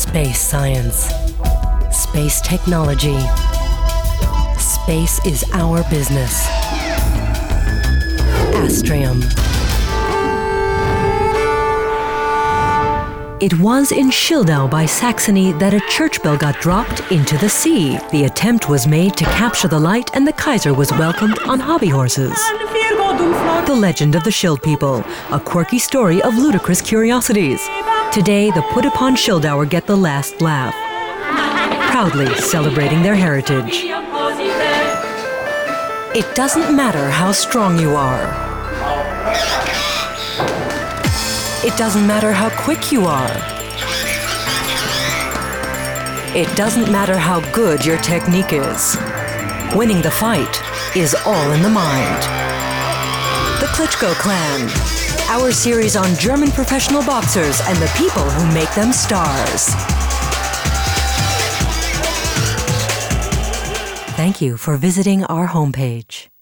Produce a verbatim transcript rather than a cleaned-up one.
Space science. Space technology. Space is our business. Astrium. It was in Schildau by Saxony that a church bell got dropped into the sea. The attempt was made to capture the light, and the Kaiser was welcomed on hobby horses. The Legend of the Schild People, a quirky story of ludicrous curiosities. Today, the put-upon Schildauer get the last laugh, proudly celebrating their heritage. It doesn't matter how strong you are. It doesn't matter how quick you are. It doesn't matter how good your technique is. Winning the fight is all in the mind. The Klitschko Clan, our series on German professional boxers and the people who make them stars. Thank you for visiting our homepage.